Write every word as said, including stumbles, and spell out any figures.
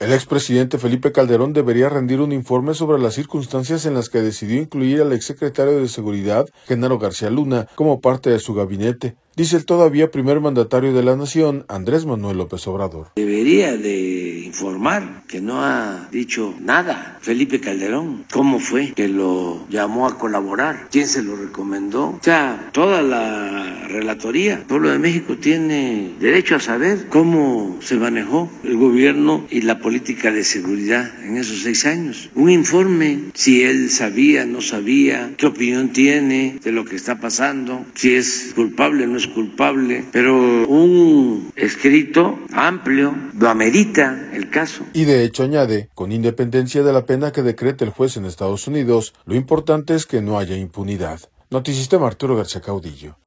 El expresidente Felipe Calderón debería rendir un informe sobre las circunstancias en las que decidió incluir al exsecretario de Seguridad, Genaro García Luna, como parte de su gabinete, dice el todavía primer mandatario de la nación, Andrés Manuel López Obrador. Debería de informar que no ha dicho nada Felipe Calderón. ¿Cómo fue que lo llamó a colaborar? ¿Quién se lo recomendó? O sea, toda la relatoría, el pueblo de México tiene derecho a saber cómo se manejó el gobierno y la política de seguridad en esos seis años. Un informe, si él sabía, no sabía, qué opinión tiene de lo que está pasando, si es culpable, no es culpable, pero un escrito amplio lo amerita el caso. Y de hecho añade, con independencia de la pena que decrete el juez en Estados Unidos, lo importante es que no haya impunidad. Noticista Arturo García Caudillo.